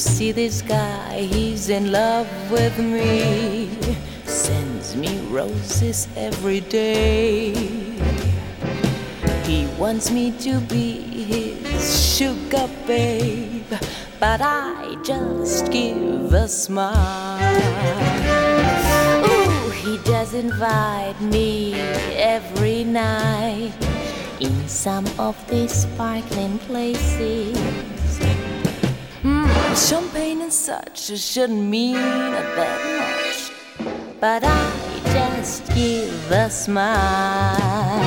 see this guy, he's in love with me. Sends me roses every day. He wants me to be his sugar babe, but I just give a smile. Ooh, he does invite me every night in some of these sparkling places. Champagne and such shouldn't mean that much, but I just give a smile.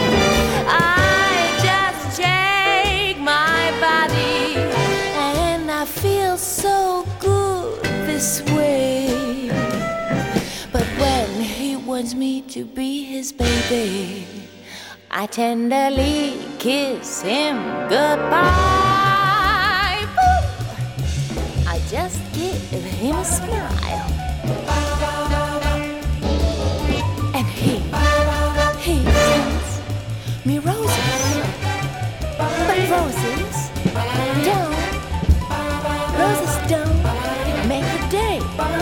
I just shake my body, and I feel so good this way. But when he wants me to be his baby, I tenderly kiss him goodbye. I just give him a smile, and he sends me roses. But roses don't make a day.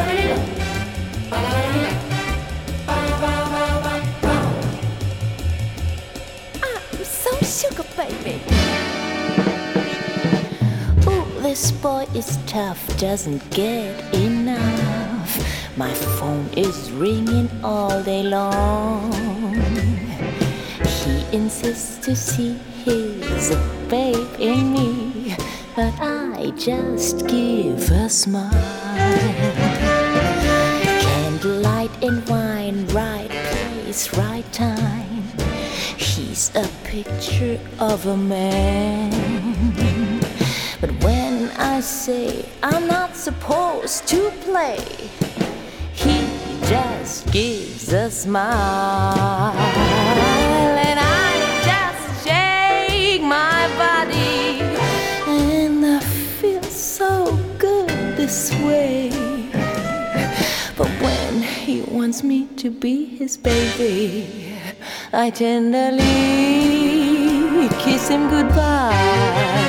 I'm so sugar baby. This boy is tough, doesn't get enough. My phone is ringing all day long. He insists to see his babe in me, but I just give a smile. Candlelight and wine, right place, right time. He's a picture of a man. But when I say I'm not supposed to play, he just gives a smile, and I just shake my body, and I feel so good this way. But when he wants me to be his baby, I tenderly kiss him goodbye.